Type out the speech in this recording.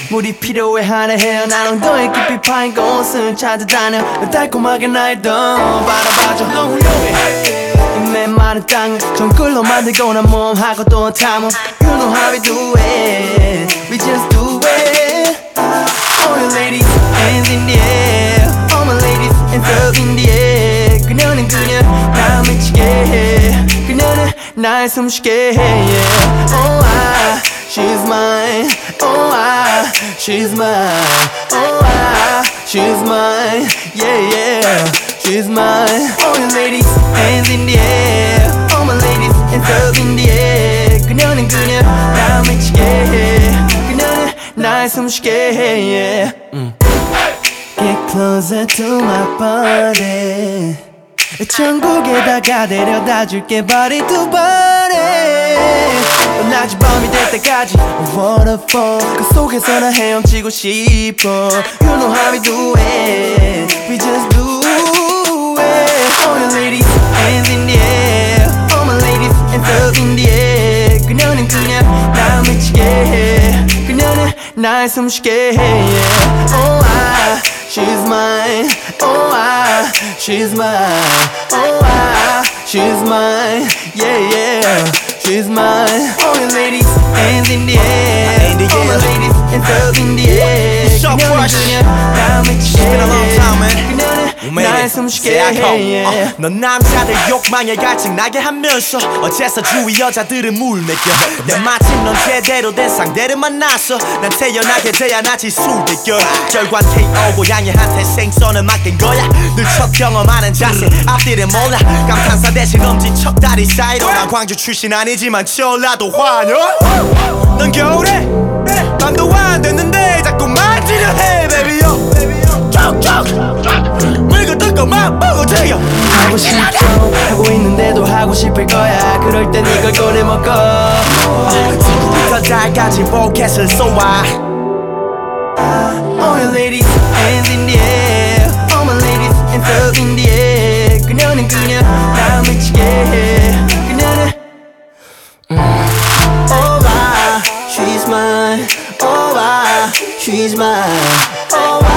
물이 필요해 하네 해요 난 엉덩이 깊이 파인 곳을 찾아다녀 달콤하게 날 더 바라봐줘 넌 훌륭해 이 메마른 땅을 정글로 만들고 난 몸하고 또 탐험 You know how we do it We just do it All you ladies hands in the air All my ladies hands up in the air 그녀는 그녀 나 미치게 해 그녀는 날 숨쉬게 해 yeah. Oh ah she's mine Oh ah she's mine Oh ah she's mine Yeah yeah She's mine All you ladies hands in the air All my ladies hands up in the air 그녀는 그녀 나 미치게 해 그녀는 날 숨쉬게 해 yeah. Get closer to my body 천국에다가 데려다 줄게 body to body 낮이 밤이 될 때까지 waterfall 그 속에서 나 헤엄치고 싶어 You know how we do it We just do it All you ladies hands in the air All my ladies hands up in the air 그녀는 그녀 나 미치게 해 그녀는 날 숨쉬게 해 yeah. Oh ah she's mine Oh ah she's mine Oh ah she's mine Yeah yeah She's mine All you ladies hands in the air All my ladies hands up in the air 그녀는 그녀 나 미치게 해 그녀는 날 숨쉬게 해 넌 남자들 욕망에 갈증 나게 하면서 어째서 주위 여자들은 물 먹여 내 마침 넌 제대로 된 상대를 만나서 난 태연하게 돼야나지 수백결 결과는 KO 고양이한테 생선을 맡긴 거야 늘 첫 경험하는 자세 앞뒤를 몰라 감탄사 대신 엄지척 다리 사이로 난 광주 출신 아니지만 전라도 환영 넌 겨울에 밤도 안 됐는데 자꾸 만지려 해 baby yo 쩍쩍 물고 뜯고만 보고 튀겨 하고 싶죠 하고 있는데도 하고 싶을 거야 그럴 땐 이걸 꺼내 먹어 지금부터 달까지 포켓을 쏘아 All you ladies hands in the air All my ladies hands up in the air 그녀는 그녀 나 미치게 해 그녀는 Oh ah she's mine Oh ah she's mine Oh